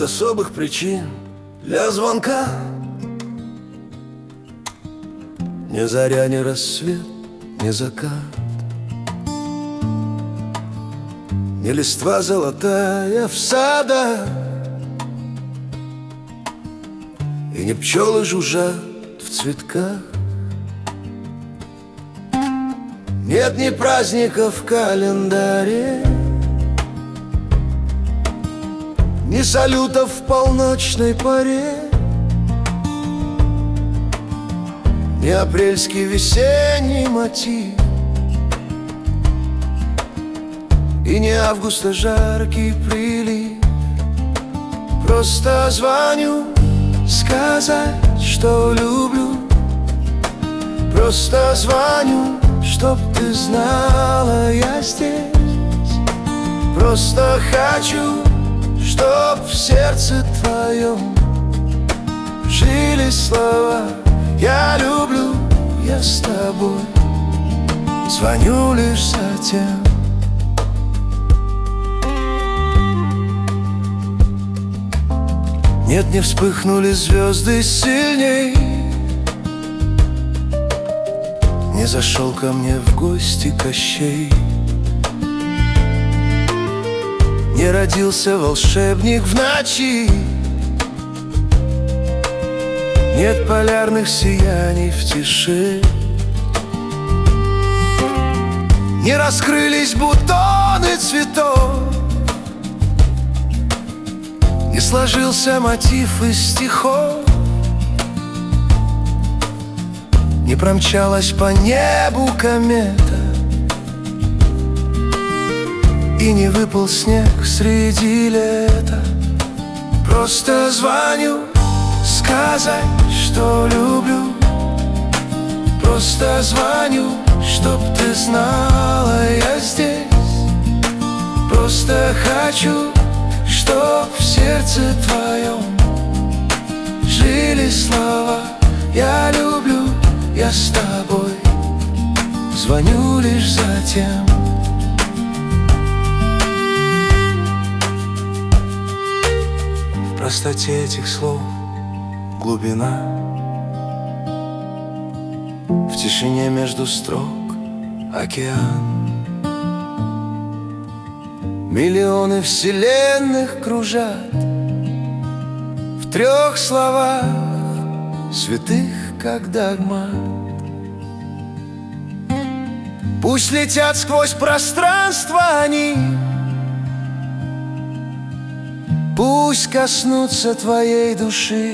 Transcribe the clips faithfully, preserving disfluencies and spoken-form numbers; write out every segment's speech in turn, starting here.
Нет особых причин для звонка. Ни заря, ни рассвет, ни закат, ни листва золотая в садах, и не пчелы жужжат в цветках. Нет ни праздника в календаре, ни салютов в полночной поре, ни апрельский весенний мотив, и не августа жаркий прилив. Просто звоню сказать, что люблю. Просто звоню, чтоб ты знала, я здесь. Просто хочу, чтоб в сердце твоем жили слова: я люблю, я с тобой. Звоню лишь за тем. Нет, не вспыхнули звезды сильней, не зашел ко мне в гости Кощей, не родился волшебник в ночи. Нет полярных сияний в тиши, не раскрылись бутоны цветов, не сложился мотив из стихов, не промчалась по небу комета, и не выпал снег среди лета. Просто звоню сказать, что люблю. Просто звоню, чтоб ты знала, я здесь. Просто хочу, чтоб в сердце твоем жили слова: я люблю, я с тобой. Звоню лишь за тем. В простоте этих слов глубина, в тишине между строк океан. Миллионы вселенных кружат в трех словах, святых как догмат. Пусть летят сквозь пространство они, пусть коснутся твоей души.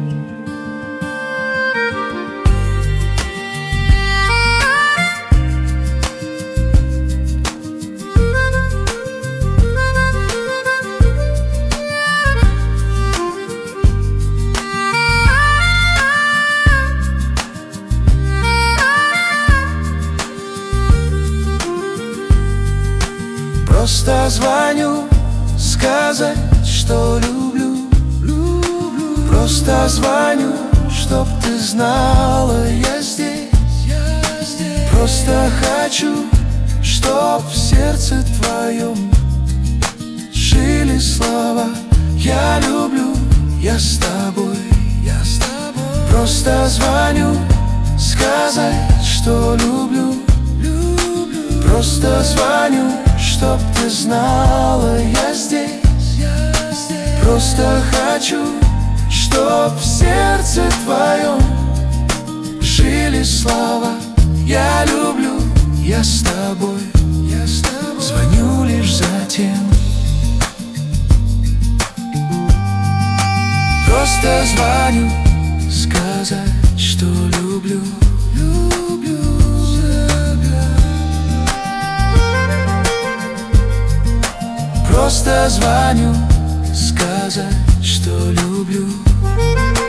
Просто звоню сказать, что люблю, люблю. Просто звоню, чтоб ты знала, я здесь, я здесь. Просто хочу, чтоб в сердце твоем жили слова: я люблю, я с тобой, я с тобой. Просто звоню сказать, что люблю, люблю. Просто звоню, чтоб ты знала, я здесь, я здесь. Просто хочу, чтоб в сердце твоем жили слова: я люблю, я с тобой, я с тобой. Звоню лишь за тем. Просто звоню сказать, что люблю, люблю. Просто звоню сказать, что люблю.